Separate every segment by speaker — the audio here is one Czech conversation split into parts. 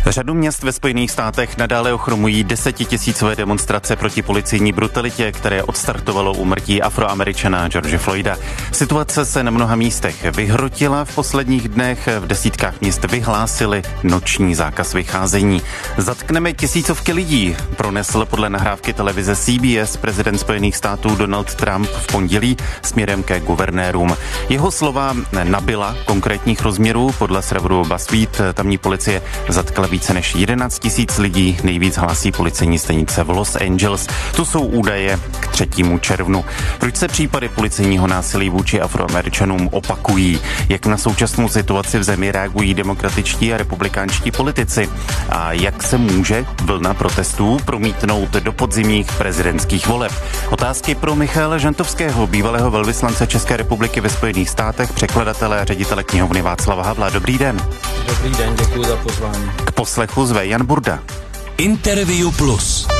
Speaker 1: Řadu měst ve Spojených státech nadále ochromují desetitisícové demonstrace proti policejní brutalitě, které odstartovalo úmrtí Afroameričana George Floyda. Situace se na mnoha místech vyhrotila v posledních dnech, v desítkách měst vyhlásili noční zákaz vycházení. Zatkneme tisícovky lidí, pronesl podle nahrávky televize CBS prezident Spojených států Donald Trump v pondělí směrem ke guvernérům. Jeho slova nabyla konkrétních rozměrů. Podle serveru BuzzFeed tamní policie zatkla více než 11 tisíc lidí, nejvíc hlásí policejní stanice v Los Angeles. To jsou údaje k 3. červnu. Proč se případy policejního násilí vůči Afroameričanům opakují? Jak na současnou situaci v zemi reagují demokratičtí a republikánští politici? A jak se může vlna protestů promítnout do podzimních prezidentských voleb? Otázky pro Michaela Žantovského, bývalého velvyslance České republiky ve Spojených státech, překladatele a ředitele knihovny Václava Havla. Dobrý den.
Speaker 2: Dobrý den, děkuji za pozvání.
Speaker 1: K poslechu zve Jan Burda.
Speaker 3: Interview Plus.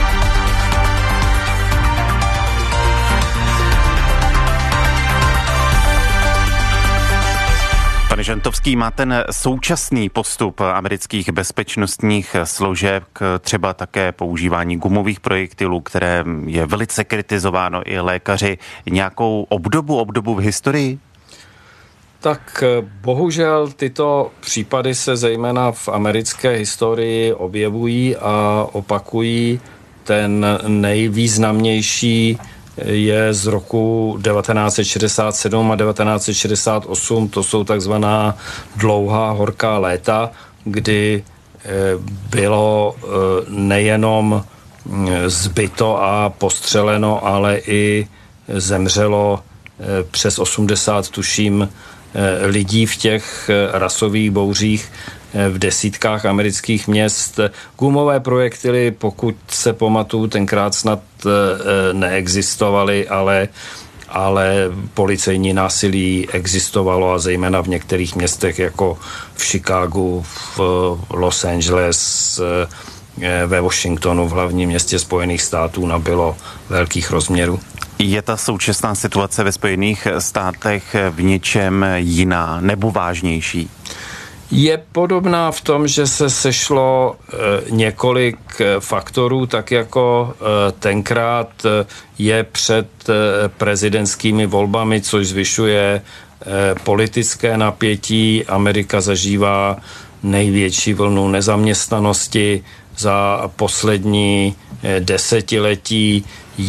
Speaker 1: Pane Žantovský, má ten současný postup amerických bezpečnostních složek, třeba také používání gumových projektilů, které je velice kritizováno i lékaři, nějakou obdobu v historii?
Speaker 2: Tak bohužel tyto případy se zejména v americké historii objevují a opakují. Ten nejvýznamnější je z roku 1967 a 1968, to jsou takzvaná dlouhá horká léta, kdy bylo nejenom zbyto a postřeleno, ale i zemřelo přes 80, tuším, lidí v těch rasových bouřích v desítkách amerických měst. Gumové projektily, pokud se pamatuju, tenkrát snad neexistovaly, ale policejní násilí existovalo a zejména v některých městech jako v Chicagu, v Los Angeles, ve Washingtonu, v hlavním městě Spojených států, nabylo velkých rozměrů.
Speaker 1: Je ta současná situace ve Spojených státech v něčem jiná nebo vážnější?
Speaker 2: Je podobná v tom, že se sešlo několik faktorů, tak jako tenkrát je před prezidentskými volbami, což zvyšuje politické napětí. Amerika zažívá největší vlnu nezaměstnanosti za poslední desetiletí.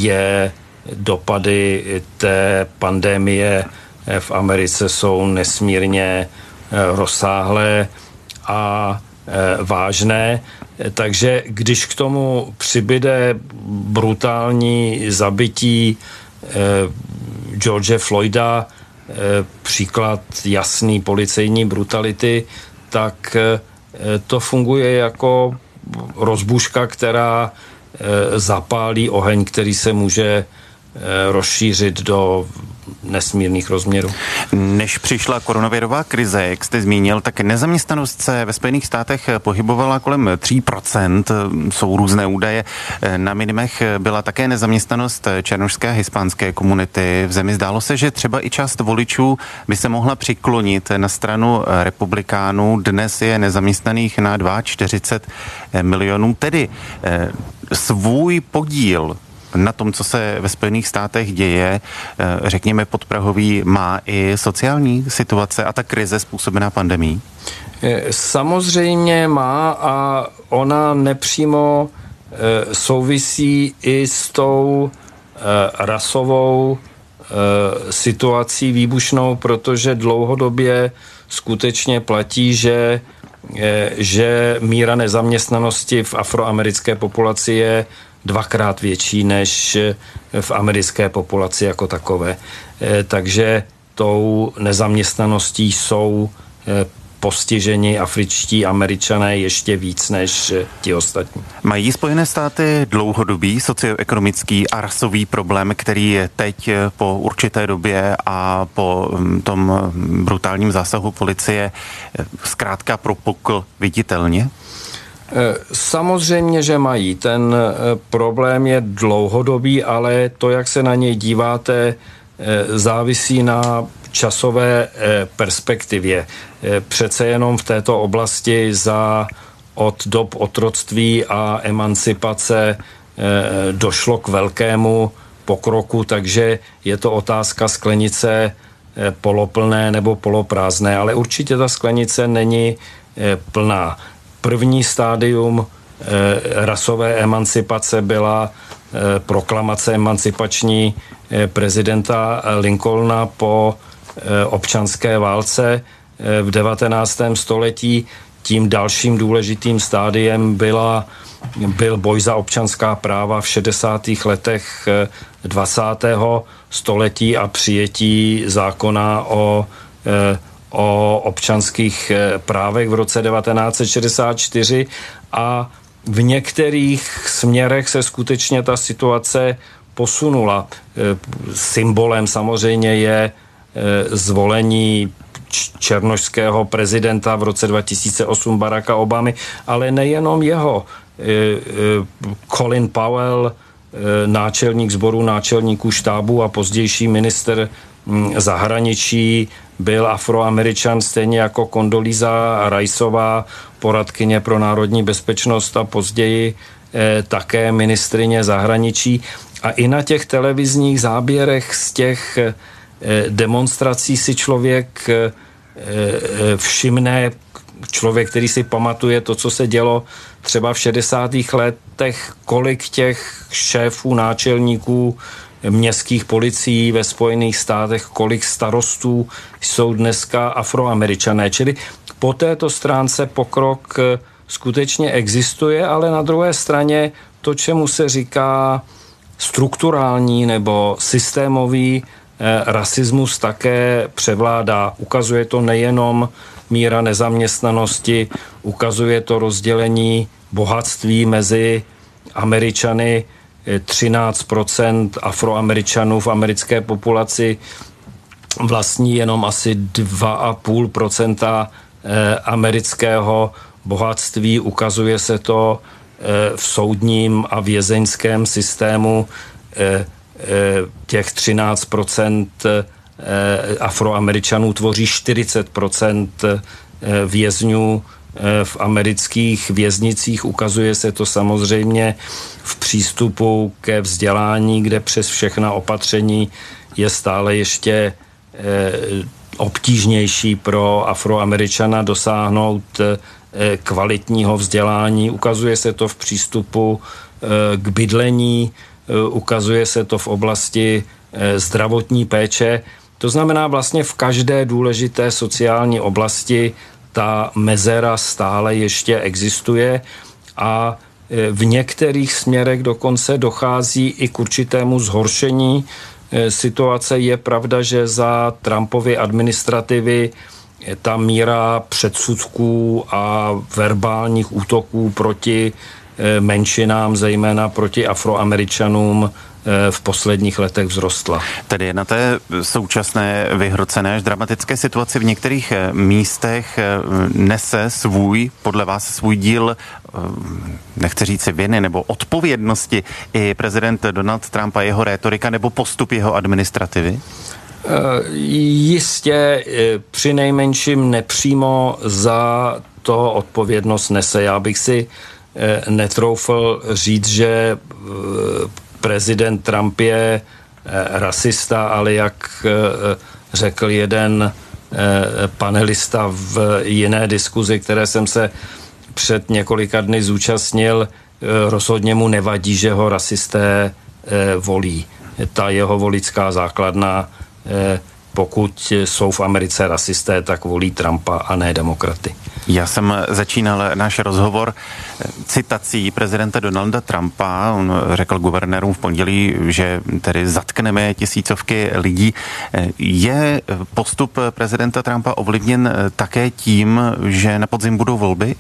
Speaker 2: Dopady té pandemie v Americe jsou nesmírně rozsáhlé a vážné. Takže když k tomu přibyde brutální zabití George Floyda, příklad jasný policejní brutality, tak to funguje jako rozbuška, která zapálí oheň, který se může rozšířit do nesmírných rozměrů.
Speaker 1: Než přišla koronavirová krize, jak jste zmínil, tak nezaměstnanost se ve Spojených státech pohybovala kolem 3%. Jsou různé údaje. Na minimech byla také nezaměstnanost černošské a hispánské komunity v zemi. Zdálo se, že třeba i část voličů by se mohla přiklonit na stranu republikánů. Dnes je nezaměstnaných na 42 milionů. Tedy svůj podíl na tom, co se ve Spojených státech děje, řekněme podprahový, má i sociální situace a ta krize způsobená pandemií?
Speaker 2: Samozřejmě má a ona nepřímo souvisí i s tou rasovou situací výbušnou, protože dlouhodobě skutečně platí, že míra nezaměstnanosti v afroamerické populaci je 2krát větší než v americké populaci jako takové. Takže tou nezaměstnaností jsou postiženi afričtí Američané ještě víc než ti ostatní.
Speaker 1: Mají Spojené státy dlouhodobý socioekonomický a rasový problém, který je teď po určité době a po tom brutálním zásahu policie zkrátka propukl viditelně?
Speaker 2: Samozřejmě, že mají. Ten problém je dlouhodobý, ale to, jak se na něj díváte, závisí na časové perspektivě. Přece jenom v této oblasti za od dob otroctví a emancipace došlo k velkému pokroku, takže je to otázka sklenice poloplné nebo poloprázdné, ale určitě ta sklenice není plná. První stádium rasové emancipace byla proklamace emancipační prezidenta Lincolna po občanské válce v 19. století. Tím dalším důležitým stádiem byl boj za občanská práva v 60. letech 20. století a přijetí zákona o občanských právech v roce 1964 a v některých směrech se skutečně ta situace posunula. Symbolem samozřejmě je zvolení černošského prezidenta v roce 2008 Baracka Obamy, ale nejenom jeho. Colin Powell, náčelník sboru náčelníků štábu a pozdější ministr zahraničí, byl Afroameričan, stejně jako Condoleezza Riceová, poradkyně pro národní bezpečnost a později také ministryně zahraničí. A i na těch televizních záběrech z těch demonstrací si člověk všimne, člověk, který si pamatuje to, co se dělo třeba v 60. letech, kolik těch šéfů, náčelníků městských policií ve Spojených státech, kolik starostů jsou dneska Afroameričané. Čili po této stránce pokrok skutečně existuje, ale na druhé straně to, čemu se říká strukturální nebo systémový rasismus, také převládá. Ukazuje to nejenom míra nezaměstnanosti, ukazuje to rozdělení bohatství mezi Američany. 13% Afroameričanů v americké populaci vlastní jenom asi 2,5% amerického bohatství. Ukazuje se to v soudním a vězeňském systému. Těch 13% Afroameričanů tvoří 40% vězňů v amerických věznicích. Ukazuje se to samozřejmě v přístupu ke vzdělání, kde přes všechna opatření je stále ještě obtížnější pro Afroameričana dosáhnout kvalitního vzdělání. Ukazuje se to v přístupu k bydlení, ukazuje se to v oblasti zdravotní péče. To znamená vlastně v každé důležité sociální oblasti ta mezera stále ještě existuje a v některých směrech dokonce dochází i k určitému zhoršení situace. Je pravda, že za Trumpovy administrativy ta míra předsudků a verbálních útoků proti menšinám, zejména proti Afroameričanům, v posledních letech vzrostla.
Speaker 1: Tedy na té současné vyhrocené až dramatické situaci v některých místech nese podle vás svůj díl, nechci říci viny nebo odpovědnosti i prezident Donald Trump a jeho rétorika nebo postup jeho administrativy?
Speaker 2: Jistě přinejmenším nepřímo za to odpovědnost nese. Já bych si netroufl říct, že prezident Trump je rasista, ale jak řekl jeden panelista v jiné diskuzi, které jsem se před několika dny zúčastnil, rozhodně mu nevadí, že ho rasisté volí. Ta jeho voličská základna, pokud jsou v Americe rasisté, tak volí Trumpa a ne demokraty.
Speaker 1: Já jsem začínal náš rozhovor citací prezidenta Donalda Trumpa. On řekl guvernérům v pondělí, že tedy zatkneme tisícovky lidí. Je postup prezidenta Trumpa ovlivněn také tím, že na podzim budou volby?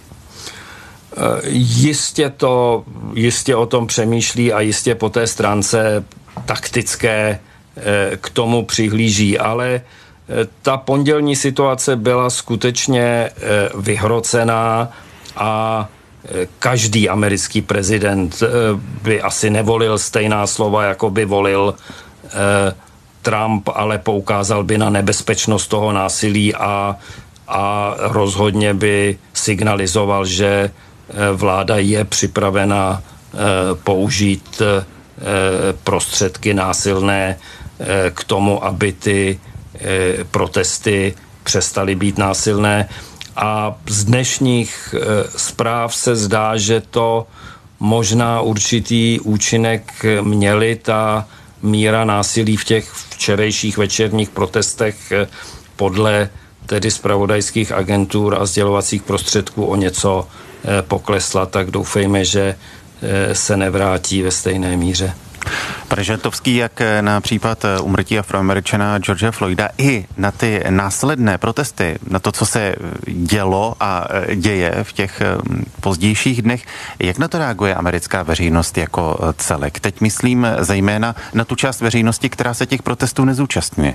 Speaker 2: Jistě o tom přemýšlí a jistě po té stránce taktické k tomu přihlíží, ale ta pondělní situace byla skutečně vyhrocená a každý americký prezident by asi nevolil stejná slova, jako by volil Trump, ale poukázal by na nebezpečnost toho násilí a rozhodně by signalizoval, že vláda je připravena použít prostředky násilné k tomu, aby ty protesty přestaly být násilné. A z dnešních zpráv se zdá, že to možná určitý účinek měly. Ta míra násilí v těch včerejších večerních protestech podle tedy zpravodajských agentur a sdělovacích prostředků o něco poklesla, tak doufejme, že se nevrátí ve stejné míře.
Speaker 1: Pane Žantovský, jak na případ úmrtí Afroameričana George Floyda i na ty následné protesty, na to, co se dělo a děje v těch pozdějších dnech, jak na to reaguje americká veřejnost jako celek? Teď myslím zejména na tu část veřejnosti, která se těch protestů nezúčastňuje.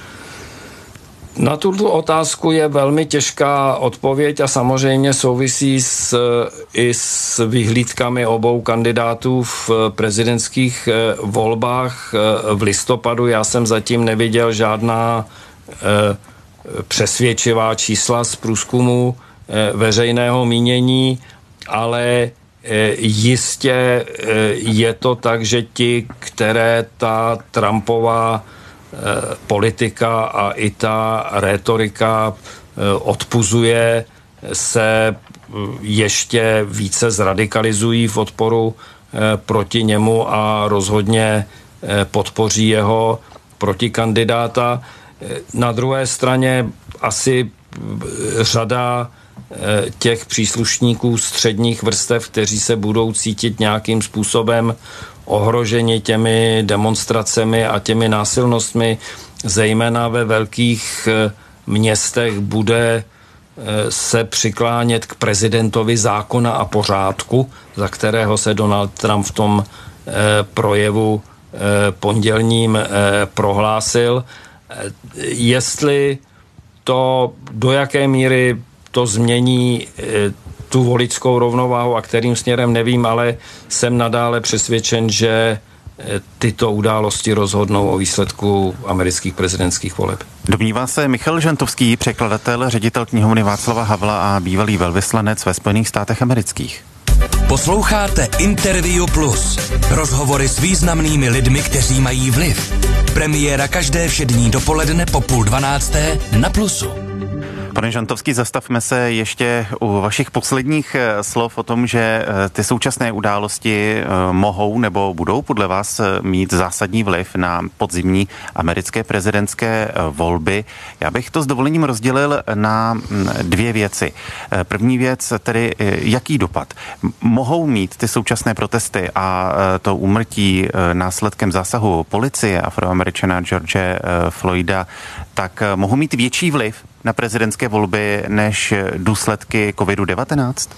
Speaker 2: Na tuto otázku je velmi těžká odpověď a samozřejmě souvisí i s vyhlídkami obou kandidátů v prezidentských volbách v listopadu. Já jsem zatím neviděl žádná přesvědčivá čísla z průzkumu veřejného mínění, ale jistě je to tak, že ti, které ta Trumpova politika a i ta rétorika odpuzuje, se ještě více zradikalizují v odporu proti němu a rozhodně podpoří jeho protikandidáta. Na druhé straně asi řada těch příslušníků středních vrstev, kteří se budou cítit nějakým způsobem ohroženi těmi demonstracemi a těmi násilnostmi, zejména ve velkých městech, bude se přiklánět k prezidentovi zákona a pořádku, za kterého se Donald Trump v tom projevu pondělním prohlásil. Jestli to, do jaké míry to změní tu voličskou rovnováhu a kterým směrem nevím, ale jsem nadále přesvědčen, že tyto události rozhodnou o výsledku amerických prezidentských voleb.
Speaker 1: Domnívá se Michal Žantovský, překladatel, ředitel knihovny Václava Havla a bývalý velvyslanec ve Spojených státech amerických.
Speaker 3: Posloucháte Interview Plus. Rozhovory s významnými lidmi, kteří mají vliv. Premiéra každé všední dopoledne po 11:30 na Plusu.
Speaker 1: Pane Žantovský, zastavme se ještě u vašich posledních slov o tom, že ty současné události mohou nebo budou podle vás mít zásadní vliv na podzimní americké prezidentské volby. Já bych to s dovolením rozdělil na dvě věci. První věc tedy, jaký dopad mohou mít ty současné protesty a to úmrtí následkem zásahu policie Afroameričana George Floyda, tak mohou mít větší vliv na prezidentské volby než důsledky COVID-19?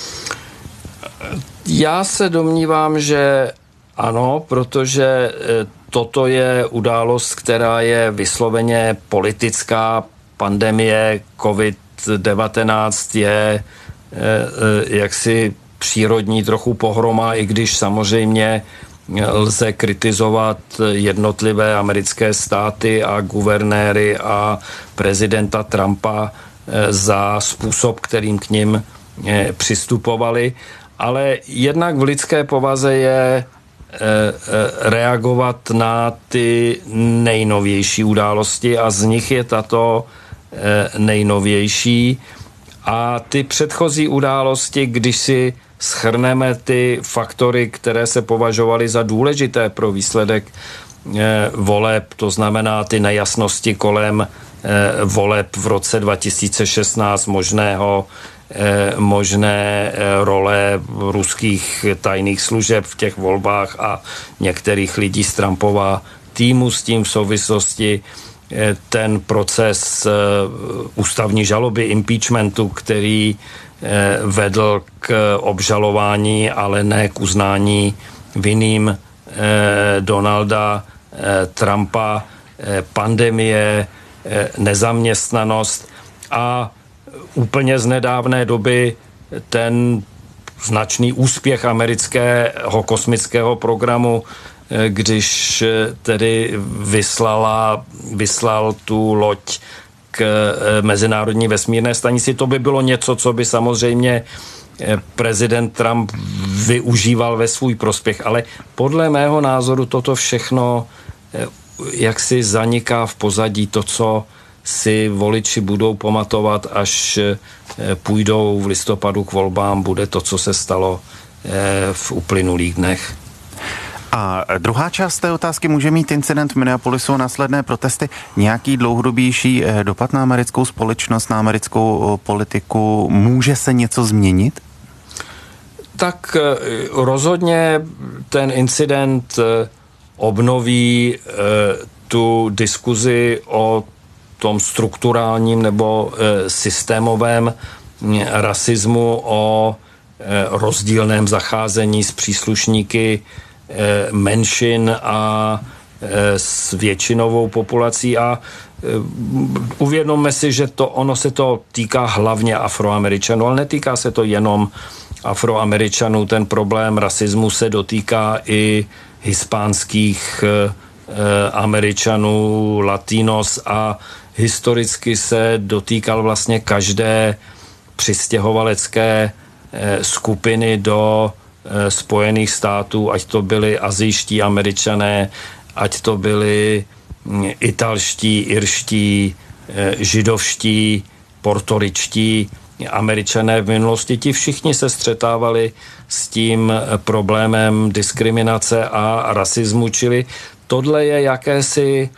Speaker 2: Já se domnívám, že ano, protože toto je událost, která je vysloveně politická. Pandemie COVID-19 je jaksi přírodní trochu pohroma, i když samozřejmě lze kritizovat jednotlivé americké státy a guvernéry a prezidenta Trumpa za způsob, kterým k nim přistupovali, ale jednak v lidské povaze je reagovat na ty nejnovější události a z nich je tato nejnovější. A ty předchozí události, když si shrneme ty faktory, které se považovaly za důležité pro výsledek voleb, to znamená ty nejasnosti kolem voleb v roce 2016, možné role ruských tajných služeb v těch volbách a některých lidí z Trumpova týmu, s tím v souvislosti ten proces ústavní žaloby, impeachmentu, který vedl k obžalování, ale ne k uznání vinným Donalda Trumpa, pandemie, nezaměstnanost a úplně z nedávné doby ten značný úspěch amerického kosmického programu, když tedy vyslal tu loď k mezinárodní vesmírné stanici. To by bylo něco, co by samozřejmě prezident Trump využíval ve svůj prospěch, ale podle mého názoru toto všechno jaksi zaniká v pozadí. To, co si voliči budou pamatovat, až půjdou v listopadu k volbám, bude to, co se stalo v uplynulých dnech.
Speaker 1: A druhá část té otázky: může mít incident v Minneapolisu a následné protesty nějaký dlouhodobější dopad na americkou společnost, na americkou politiku? Může se něco změnit?
Speaker 2: Tak rozhodně ten incident obnoví tu diskuzi o tom strukturálním nebo systémovém rasismu, o rozdílném zacházení s příslušníky menšin a s většinovou populací, a uvědomme si, že ono se to týká hlavně Afroameričanů, ale netýká se to jenom Afroameričanů. Ten problém rasismu se dotýká i hispánských Američanů, Latinos, a historicky se dotýkal vlastně každé přistěhovalecké skupiny do Spojených států, ať to byli asijští Američané, ať to byli italští, irští, židovští, portoričtí Američané v minulosti. Ti všichni se střetávali s tím problémem diskriminace a rasismu, čili tohle je jakési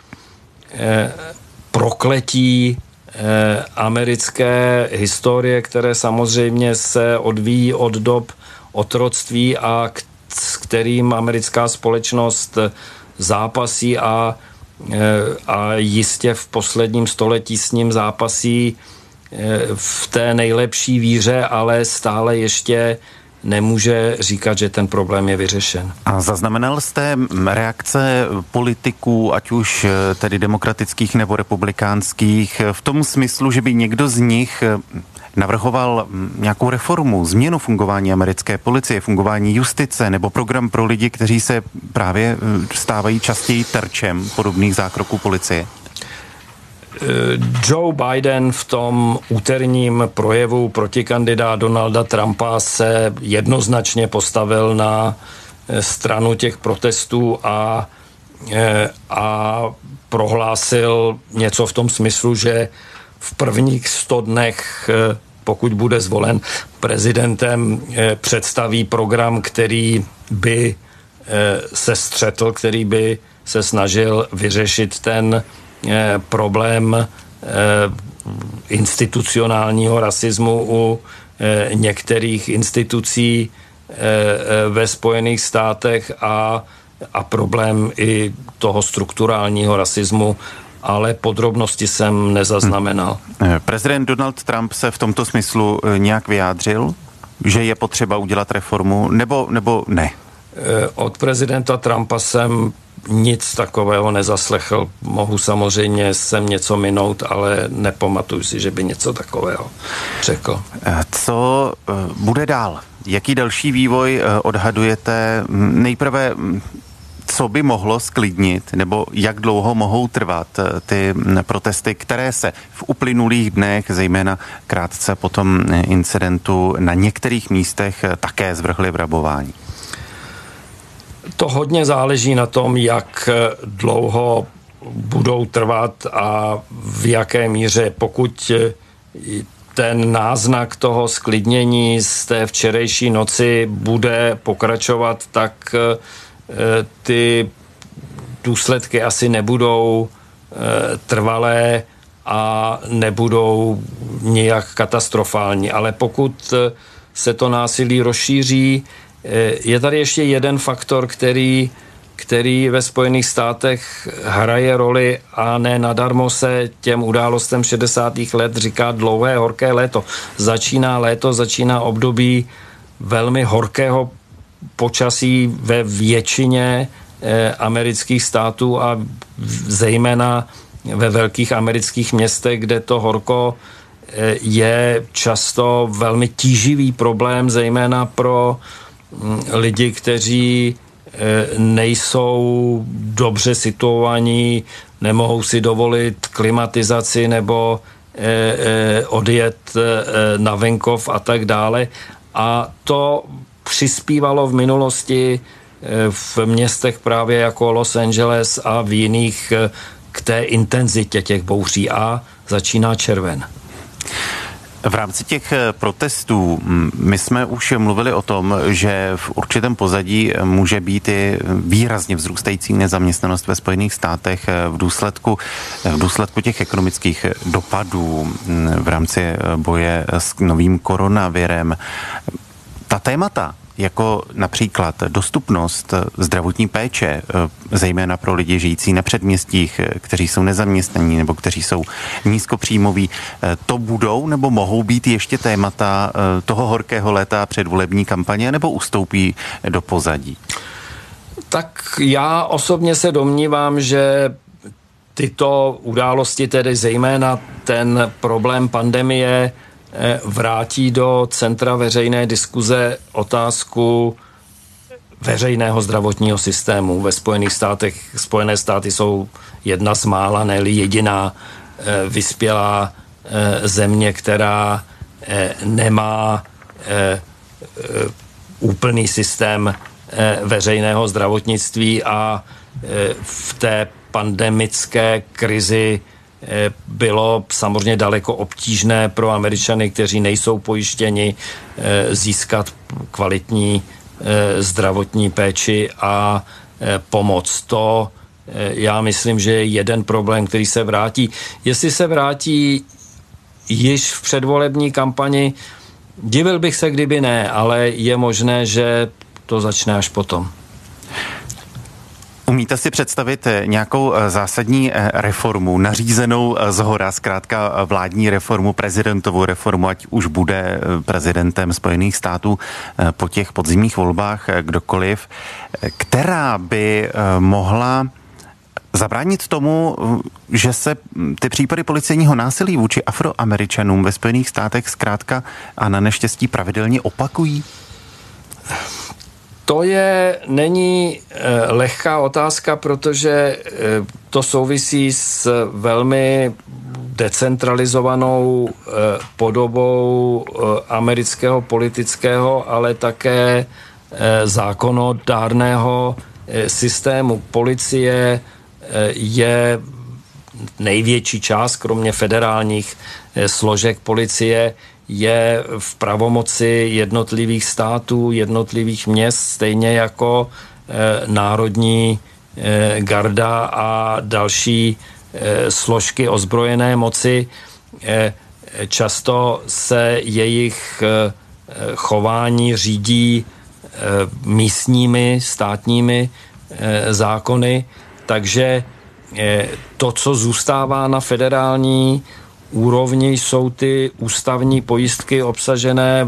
Speaker 2: prokletí americké historie, které samozřejmě se odvíjí od dob otroctví a s kterým americká společnost zápasí a jistě v posledním století s ním zápasí v té nejlepší víře, ale stále ještě nemůže říkat, že ten problém je vyřešen.
Speaker 1: A zaznamenal jste reakce politiků, ať už tedy demokratických nebo republikánských, v tom smyslu, že by někdo z nich navrhoval nějakou reformu, změnu fungování americké policie, fungování justice nebo program pro lidi, kteří se právě stávají častěji terčem podobných zákroků policie?
Speaker 2: Joe Biden v tom úterním projevu protikandidát Donalda Trumpa se jednoznačně postavil na stranu těch protestů a prohlásil něco v tom smyslu, že v prvních 100 dnech, pokud bude zvolen prezidentem, představí program, který by se střetl, který by se snažil vyřešit ten problém institucionálního rasismu u některých institucí ve Spojených státech a problém i toho strukturálního rasismu, ale podrobnosti jsem nezaznamenal.
Speaker 1: Prezident Donald Trump se v tomto smyslu nějak vyjádřil, že je potřeba udělat reformu, nebo ne?
Speaker 2: Od prezidenta Trumpa jsem nic takového nezaslechl. Mohu samozřejmě sem něco minout, ale nepamatuju si, že by něco takového řekl.
Speaker 1: Co bude dál? Jaký další vývoj odhadujete? Nejprve, co by mohlo sklidnit, nebo jak dlouho mohou trvat ty protesty, které se v uplynulých dnech, zejména krátce po tom incidentu, na některých místech také zvrhly v rabování?
Speaker 2: To hodně záleží na tom, jak dlouho budou trvat a v jaké míře. Pokud ten náznak toho sklidnění z té včerejší noci bude pokračovat, tak ty důsledky asi nebudou trvalé a nebudou nijak katastrofální. Ale pokud se to násilí rozšíří, je tady ještě jeden faktor, který ve Spojených státech hraje roli, a ne nadarmo se těm událostem 60. let říká dlouhé horké léto. Začíná období velmi horkého počasí ve většině amerických států a zejména ve velkých amerických městech, kde to horko je často velmi tíživý problém, zejména pro lidi, kteří nejsou dobře situovaní, nemohou si dovolit klimatizaci nebo odjet na venkov a tak dále. a to přispívalo v minulosti v městech právě jako Los Angeles a v jiných k té intenzitě těch bouří a začíná červen.
Speaker 1: V rámci těch protestů my jsme už mluvili o tom, že v určitém pozadí může být i výrazně vzrůstající nezaměstnanost ve Spojených státech v důsledku těch ekonomických dopadů v rámci boje s novým koronavirem. Ta témata, jako například dostupnost zdravotní péče, zejména pro lidi žijící na předměstích, kteří jsou nezaměstnaní nebo kteří jsou nízkopříjmoví, to budou nebo mohou být ještě témata toho horkého léta předvolební kampaně, nebo ustoupí do pozadí?
Speaker 2: Tak já osobně se domnívám, že tyto události, tedy zejména ten problém pandemie, vrátí do centra veřejné diskuze otázku veřejného zdravotního systému ve Spojených státech. Spojené státy jsou jedna z mála, ne-li jediná vyspělá země, která nemá úplný systém veřejného zdravotnictví a v té pandemické krizi bylo samozřejmě daleko obtížné pro Američany, kteří nejsou pojištěni, získat kvalitní zdravotní péči a pomoc. To já myslím, že je jeden problém, který se vrátí. Jestli se vrátí již v předvolební kampani, divil bych se, kdyby ne, ale je možné, že to začne až potom.
Speaker 1: Umíte si představit nějakou zásadní reformu, nařízenou zhora, zkrátka vládní reformu, prezidentovou reformu, ať už bude prezidentem Spojených států po těch podzimních volbách kdokoliv, která by mohla zabránit tomu, že se ty případy policejního násilí vůči Afroameričanům ve Spojených státech zkrátka a na neštěstí pravidelně opakují?
Speaker 2: To není lehká otázka, protože to souvisí s velmi decentralizovanou podobou amerického politického, ale také zákonodárného systému. Policie je největší část, kromě federálních složek policie, je v pravomoci jednotlivých států, jednotlivých měst, stejně jako národní garda a další složky ozbrojené moci. Často se jejich chování řídí místními státními zákony, takže to, co zůstává na federální úrovni, jsou ty ústavní pojistky obsažené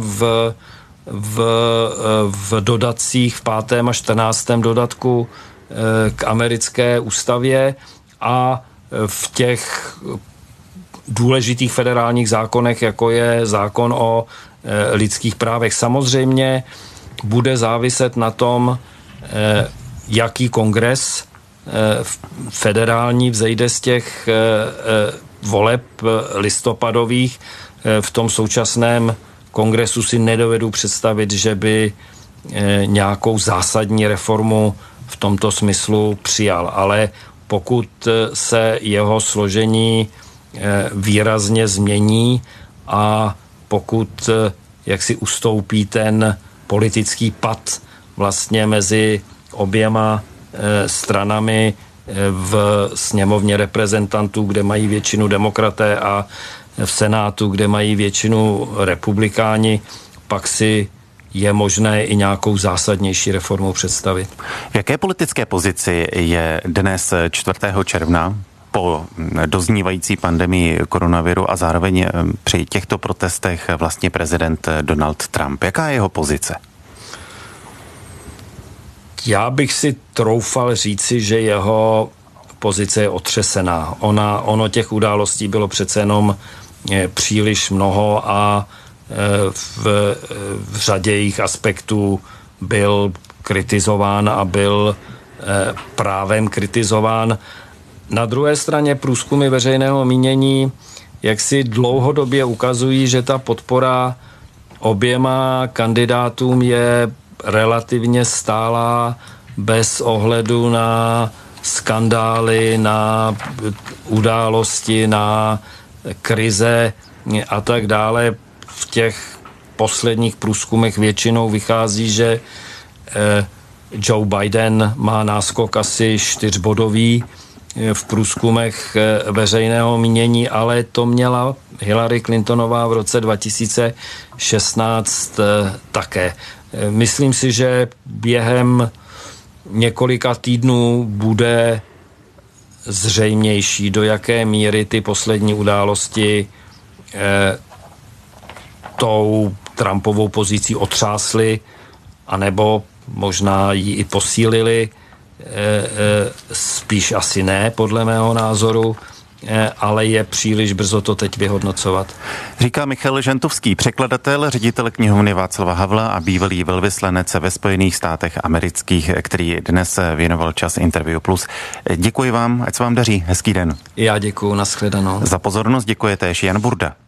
Speaker 2: v dodacích v 5. a 14. dodatku k americké ústavě a v těch důležitých federálních zákonech, jako je zákon o lidských právech. Samozřejmě bude záviset na tom, jaký kongres federální vzejde z těch voleb listopadových. V tom současném kongresu si nedovedu představit, že by nějakou zásadní reformu v tomto smyslu přijal. Ale pokud se jeho složení výrazně změní a pokud jaksi ustoupí ten politický pad vlastně mezi oběma stranami v sněmovně reprezentantů, kde mají většinu demokraté, a v Senátu, kde mají většinu republikáni, pak si je možné i nějakou zásadnější reformu představit.
Speaker 1: V jaké politické pozici je dnes 4. června po doznívající pandemii koronaviru a zároveň při těchto protestech vlastně prezident Donald Trump? Jaká je jeho pozice?
Speaker 2: Já bych si troufal říci, že jeho pozice je otřesená. Ono těch událostí bylo přece jenom příliš mnoho a v řadě jejich aspektů byl kritizován a byl právem kritizován. Na druhé straně průzkumy veřejného mínění jak si dlouhodobě ukazují, že ta podpora oběma kandidátům je relativně stálá bez ohledu na skandály, na události, na krize a tak dále. V těch posledních průzkumech většinou vychází, že Joe Biden má náskok asi 4bodový v průzkumech veřejného mínění, ale to měla Hillary Clintonová v roce 2016 také. Myslím si, že během několika týdnů bude zřejmější, do jaké míry ty poslední události tou Trumpovou pozicí otřásly, anebo možná ji i posílili, spíš asi ne, podle mého názoru, ale je příliš brzo to teď vyhodnocovat.
Speaker 1: Říká Michal Žantovský, překladatel, ředitel knihovny Václava Havla a bývalý velvyslanec ve Spojených státech amerických, který dnes věnoval čas Interview Plus. Děkuji vám, ať se vám daří. Hezký den.
Speaker 2: Já děkuju, nashledanou.
Speaker 1: Za pozornost děkuje též Jan Burda.